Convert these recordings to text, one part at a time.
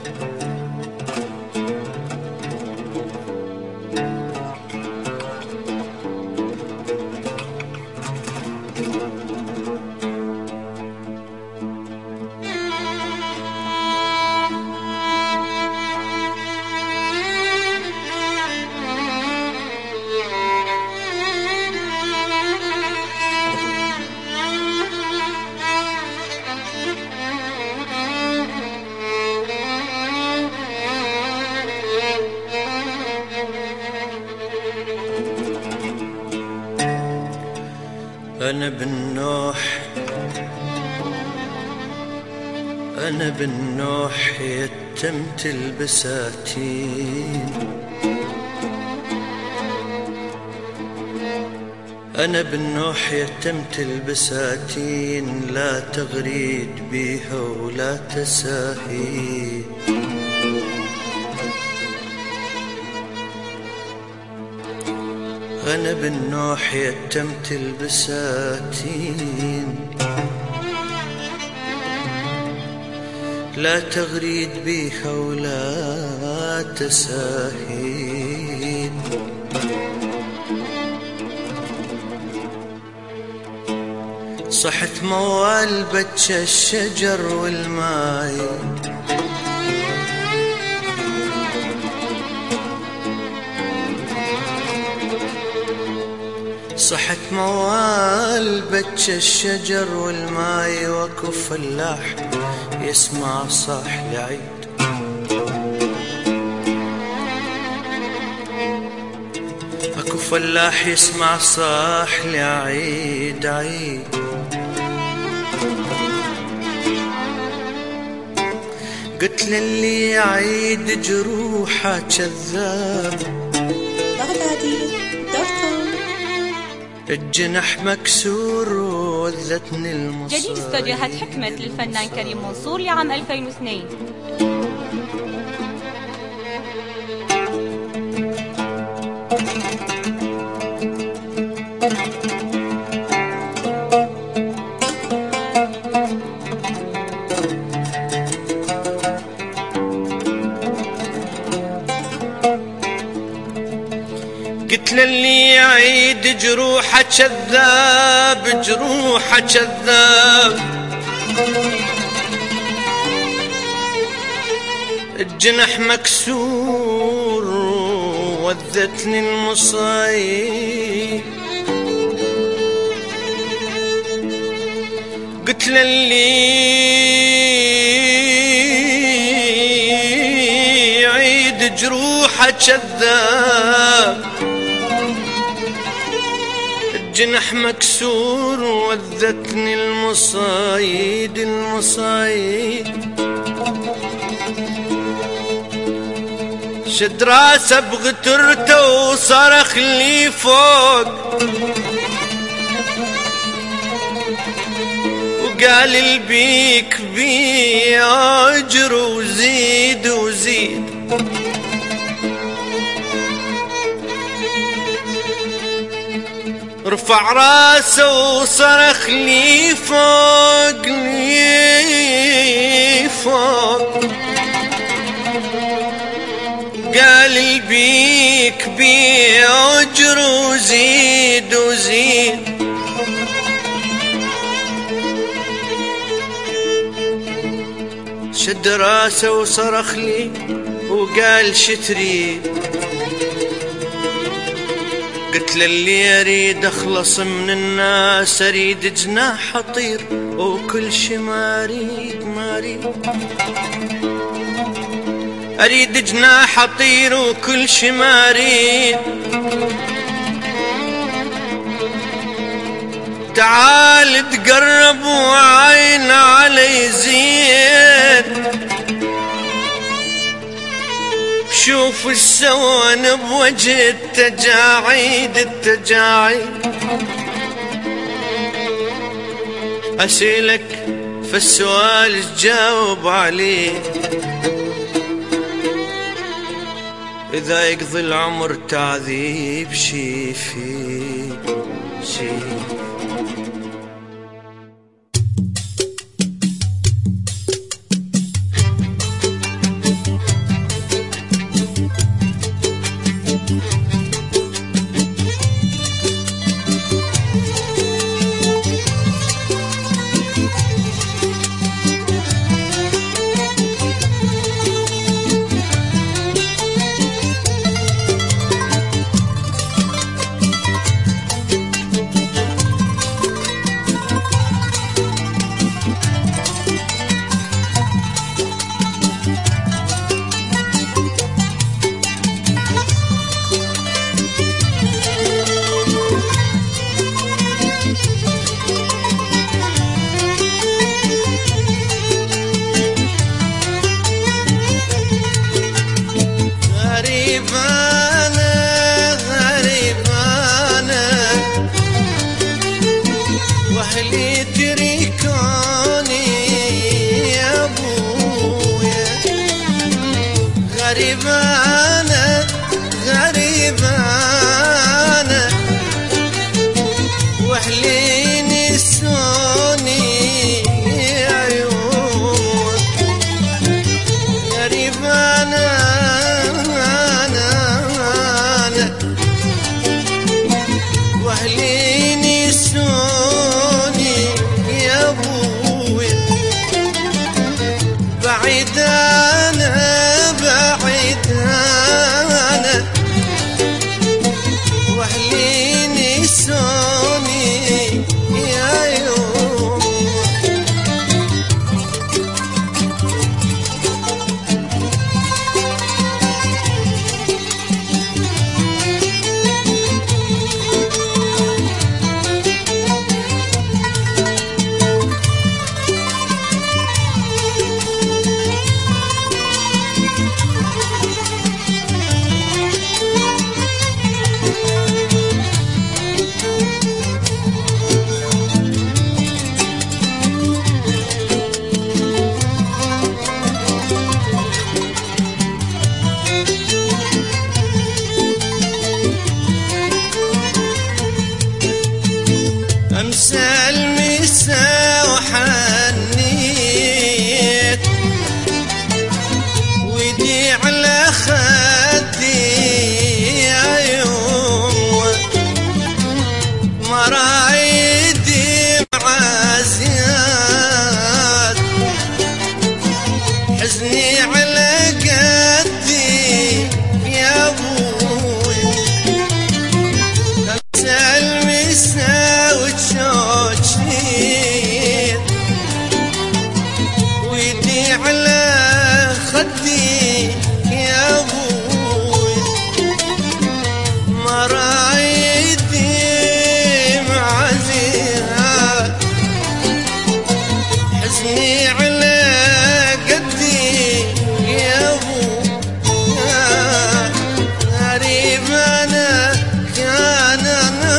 أنا بالنوح يتمت البساتين، أنا بالنوح يتمت البساتين، لا تغريد بيها ولا تساهي. أنا بالنوح يتمت البساتين، لا تغريد بيها ولا تساهيد. صحت موال بتش الشجر والماي، صحت موال بتش الشجر والماي، واكو فلاح يسمع صاح لعيد. اكو فلاح يسمع صاح لعيد عيد. قلت للي يعيد جروحه كذاب، الجنح مكسور وذتني المصايب. جديد استوديوهات حكمة للفنان كريم منصور لعام 2002. قلت للي يعيد جروحه كذاب، جروحه كذاب. الجنح مكسور وذتني المصايب. قلت للي يعيد جروحه كذاب، الجنح مكسور وذتني المصايد المصايد. شد راسه بغترته وصرخ لي فوق، وقال البيك بي اجر وزيد وزيد. رفع راسه وصرخ لي فوق لي فوق، قال البيك بي اجر وزيد وزيد. شد راسه وصرخ لي وقال شتريد. قلت للي اريد اخلص من الناس، اريد جناح اطير وكل شي ما اريد ما اريد. اريد جناح اطير وكل شي ما اريد. تعال تقرب وعين علي زين، شوف ايش سوان بوجه التجاعيد التجاعيد. اسألك فالسؤال جاوب عليه، إذا يقضي العمر تعذيب شي فيه شي. غريب أنا غريب أنا وأهلي نسوني عيون غريب أنا وأهلي نسوني يا أبوي بعيد أنا بعيد أنا وأهلي نسوني يا يوم أمسى المسا وحنيت ويدي على خدي يا يوم مرايدي معازيات حزني على قدي يا أبوي أمسى المسا وتشوشيت ويدي على خدي يا أبوي مرايدي معزيها حزني على قدي يا أبوي غريب أنا كان أنا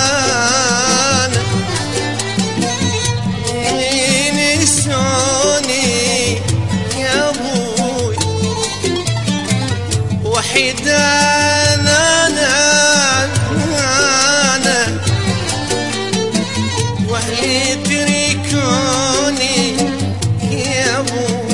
وحيد أنا وأهلي تركوني يا أبوي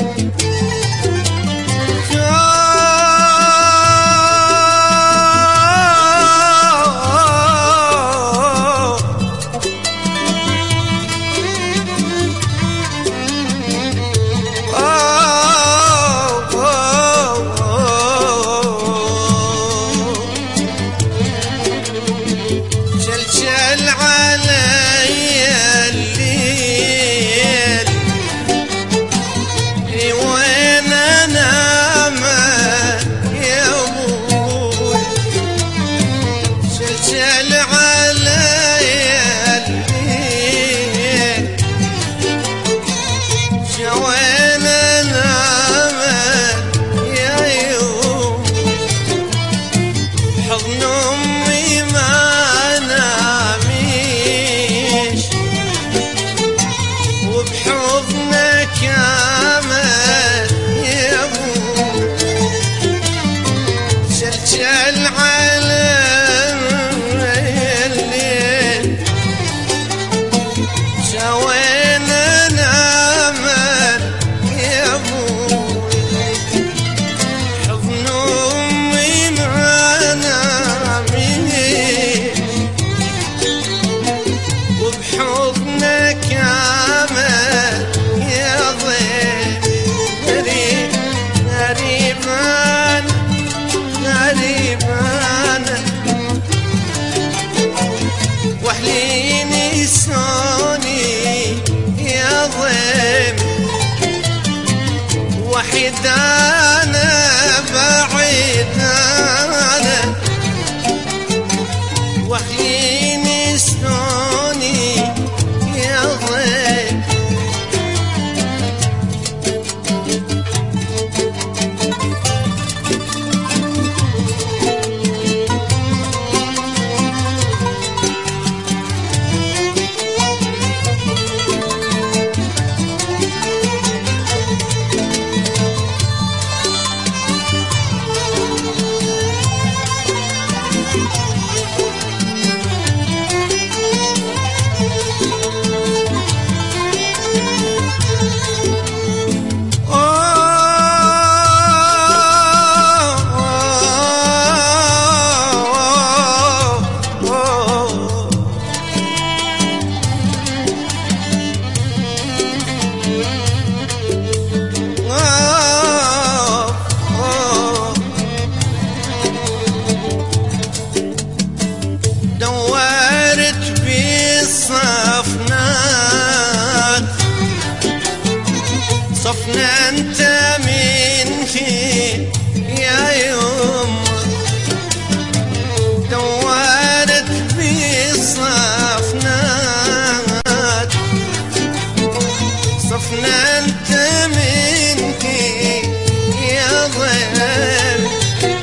الصيف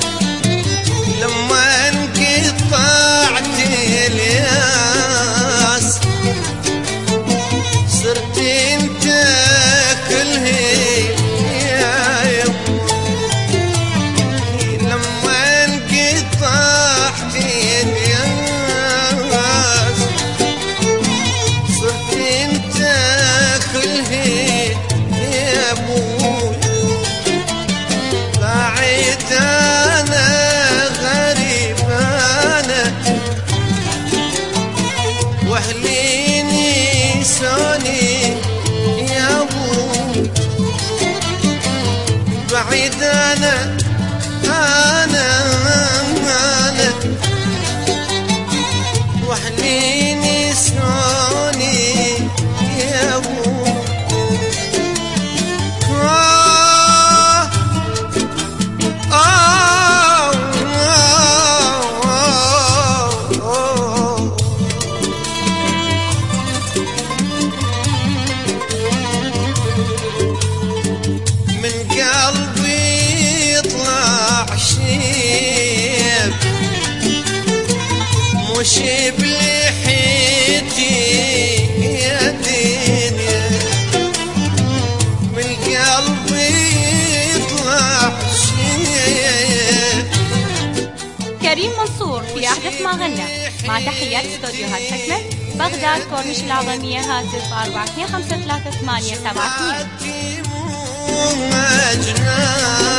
لما انقطعت الياس صرت انت كلهي يا يمي لما انقطعت الياس صرت انت كلهي يا ابوي بعيد انا غريب انا واهلي نسوني يا ابوي بعيد انا واهلي نسوني يا ابوي من قلبي يطلع شيب مش بلحيتي يا دنيا من قلبي يطلع شيب. كريم منصور في أحدث ما غنى مع تحيات استوديوهات حكمة بغداد كورنيش العظمية هاتف 42533872.